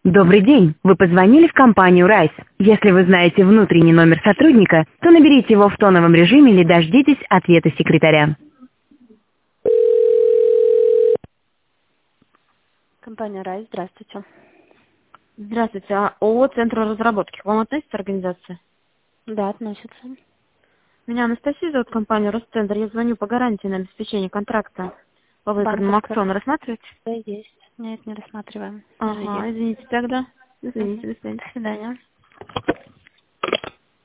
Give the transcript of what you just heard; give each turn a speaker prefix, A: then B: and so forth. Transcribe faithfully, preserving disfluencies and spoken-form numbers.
A: Добрый день. Вы позвонили в компанию Райс. Если вы знаете внутренний номер сотрудника, то наберите его в тоновом режиме или дождитесь ответа секретаря. Компания Райс, здравствуйте.
B: Здравствуйте. А ООО «Центр разработки». К вам относится организация?
A: Да, относится.
B: Меня Анастасия зовут, компания «Росцентр». Я звоню по гарантии на обеспечение контракта по выигранному
A: Банковская.
B: аукциону. Рассматриваете?
A: Да, есть. Нет, не рассматриваем.
B: Ага,
A: Извините.
B: извините тогда.
A: Мгм.
B: Извините, до свидания.
A: До свидания.